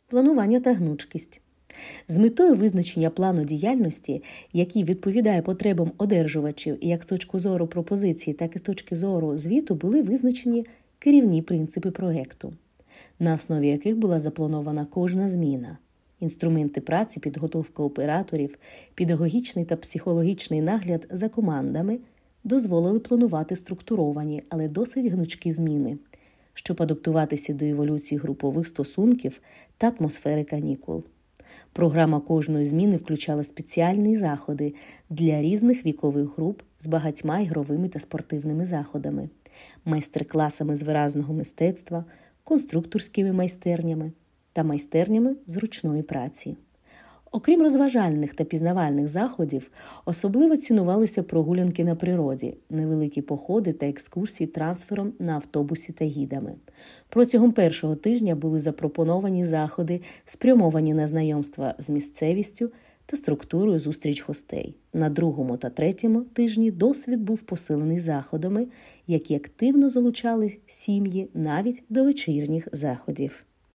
планування та гнучкість. З метою визначення плану діяльності, який відповідає потребам одержувачів як з точки зору пропозиції, так і з точки зору звіту, були визначені керівні принципи проєкту, на основі яких була запланована кожна зміна. Інструменти праці, підготовка операторів, педагогічний та психологічний нагляд за командами дозволили планувати структуровані, але досить гнучкі зміни, щоб адаптуватися до еволюції групових стосунків та атмосфери канікул. Програма кожної зміни включала спеціальні заходи для різних вікових груп з багатьма ігровими та спортивними заходами, майстер-класами з виразного мистецтва, конструкторськими майстернями та майстернями з ручної праці. Окрім розважальних та пізнавальних заходів, особливо цінувалися прогулянки на природі, невеликі походи та екскурсії трансфером на автобусі та гідами. Протягом першого тижня були запропоновані заходи, спрямовані на знайомства з місцевістю та структурою зустріч гостей. На другому та третьому тижні досвід був посилений заходами, які активно залучали сім'ї навіть до вечірніх заходів.